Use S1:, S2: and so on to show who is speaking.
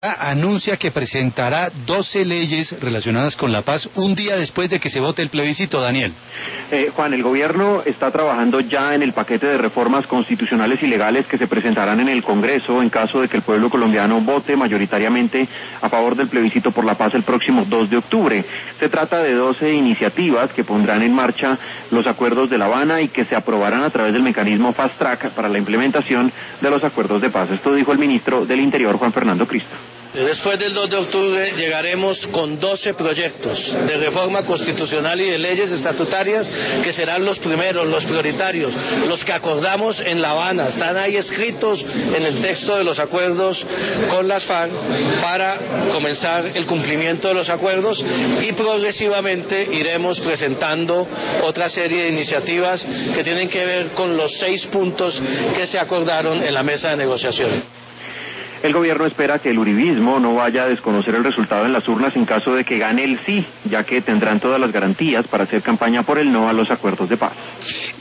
S1: anuncia que presentará 12 leyes relacionadas con la paz un día después de que se vote el plebiscito, Daniel.
S2: Juan, el gobierno está trabajando ya en el paquete de reformas constitucionales y legales que se presentarán en el Congreso en caso de que el pueblo colombiano vote mayoritariamente a favor del plebiscito por la paz el próximo 2 de octubre. Se trata de 12 iniciativas que pondrán en marcha los acuerdos de La Habana y que se aprobarán a través del mecanismo Fast Track para la implementación de los acuerdos de paz. Esto dijo el ministro del Interior, Juan Fernando Cristo.
S3: Después del 2 de octubre llegaremos con 12 proyectos de reforma constitucional y de leyes estatutarias que serán los primeros, los prioritarios, los que acordamos en La Habana. Están ahí escritos en el texto de los acuerdos con las FARC para comenzar el cumplimiento de los acuerdos y progresivamente iremos presentando otra serie de iniciativas que tienen que ver con los 6 puntos que se acordaron en la mesa de negociación.
S2: El gobierno espera que el uribismo no vaya a desconocer el resultado en las urnas en caso de que gane el sí, ya que tendrán todas las garantías para hacer campaña por el no a los acuerdos de paz.